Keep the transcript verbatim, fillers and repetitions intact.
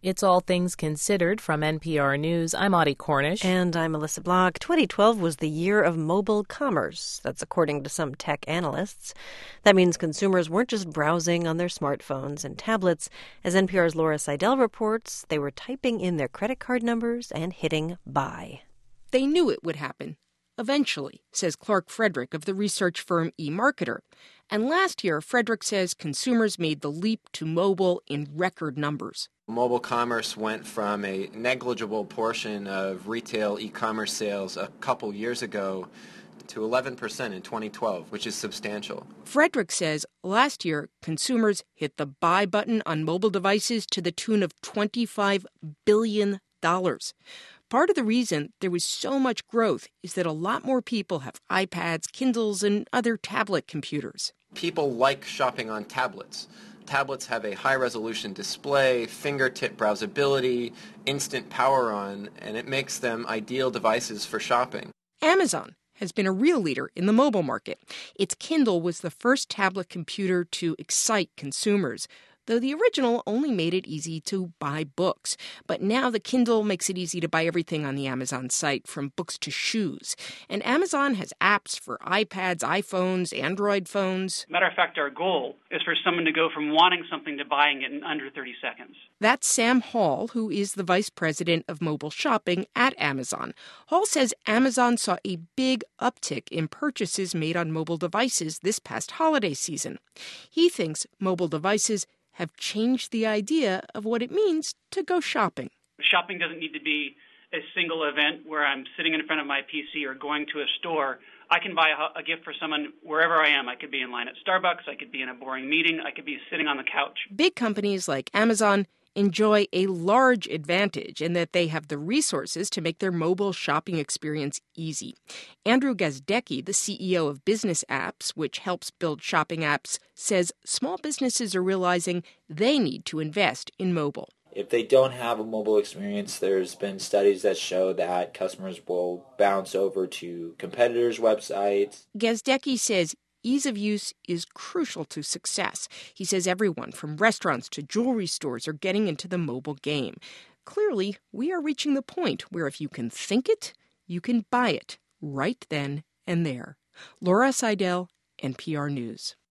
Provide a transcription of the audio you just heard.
It's All Things Considered from N P R News. I'm Audie Cornish. And I'm Melissa Block. twenty twelve was the year of mobile commerce. That's according to some tech analysts. That means consumers weren't just browsing on their smartphones and tablets. As N P R's Laura Seidel reports, they were typing in their credit card numbers and hitting buy. They knew it would happen. Eventually, says Clark Frederick of the research firm eMarketer. And last year, Frederick says consumers made the leap to mobile in record numbers. Mobile commerce went from a negligible portion of retail e-commerce sales a couple years ago to eleven percent in twenty twelve, which is substantial. Frederick says last year, consumers hit the buy button on mobile devices to the tune of twenty-five billion dollars. Part of the reason there was so much growth is that a lot more people have iPads, Kindles, and other tablet computers. People like shopping on tablets. Tablets have a high-resolution display, fingertip browsability, instant power on, and it makes them ideal devices for shopping. Amazon has been a real leader in the mobile market. Its Kindle was the first tablet computer to excite consumers, though the original only made it easy to buy books. But now the Kindle makes it easy to buy everything on the Amazon site, from books to shoes. And Amazon has apps for iPads, iPhones, Android phones. Matter of fact, our goal is for someone to go from wanting something to buying it in under thirty seconds. That's Sam Hall, who is the vice president of mobile shopping at Amazon. Hall says Amazon saw a big uptick in purchases made on mobile devices this past holiday season. He thinks mobile devices have changed the idea of what it means to go shopping. Shopping doesn't need to be a single event where I'm sitting in front of my P C or going to a store. I can buy a, a gift for someone wherever I am. I could be in line at Starbucks. I could be in a boring meeting. I could be sitting on the couch. Big companies like Amazon enjoy a large advantage in that they have the resources to make their mobile shopping experience easy. Andrew Gazdecki, the C E O of Business Apps, which helps build shopping apps, says small businesses are realizing they need to invest in mobile. If they don't have a mobile experience, there's been studies that show that customers will bounce over to competitors' websites. Gazdecki says ease of use is crucial to success. He says everyone from restaurants to jewelry stores are getting into the mobile game. Clearly, we are reaching the point where if you can think it, you can buy it right then and there. Laura Seidel, N P R News.